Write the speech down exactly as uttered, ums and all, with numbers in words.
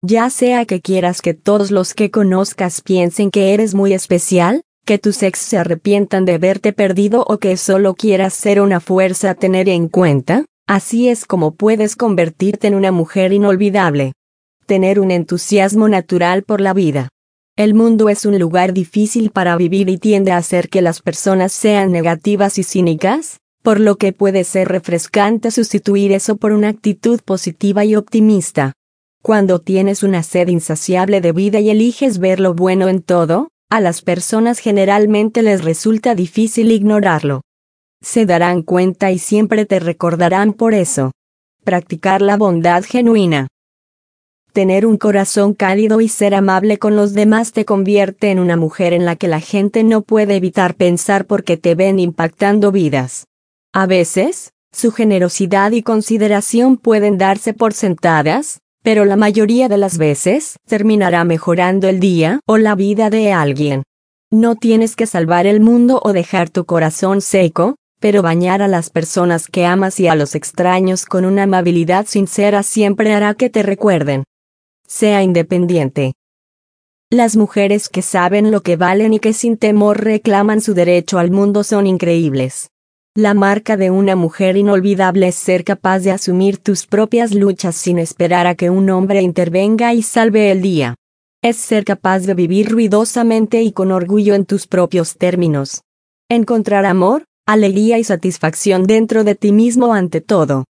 Ya sea que quieras que todos los que conozcas piensen que eres muy especial, que tus ex se arrepientan de verte perdido o que solo quieras ser una fuerza a tener en cuenta, así es como puedes convertirte en una mujer inolvidable. Tener un entusiasmo natural por la vida. El mundo es un lugar difícil para vivir y tiende a hacer que las personas sean negativas y cínicas, por lo que puede ser refrescante sustituir eso por una actitud positiva y optimista. Cuando tienes una sed insaciable de vida y eliges ver lo bueno en todo, a las personas generalmente les resulta difícil ignorarlo. Se darán cuenta y siempre te recordarán por eso. Practicar la bondad genuina. Tener un corazón cálido y ser amable con los demás te convierte en una mujer en la que la gente no puede evitar pensar porque te ven impactando vidas. A veces, su generosidad y consideración pueden darse por sentadas, pero la mayoría de las veces terminará mejorando el día o la vida de alguien. No tienes que salvar el mundo o dejar tu corazón seco, pero bañar a las personas que amas y a los extraños con una amabilidad sincera siempre hará que te recuerden. Sea independiente. Las mujeres que saben lo que valen y que sin temor reclaman su derecho al mundo son increíbles. La marca de una mujer inolvidable es ser capaz de asumir tus propias luchas sin esperar a que un hombre intervenga y salve el día. Es ser capaz de vivir ruidosamente y con orgullo en tus propios términos. Encontrar amor, alegría y satisfacción dentro de ti mismo ante todo.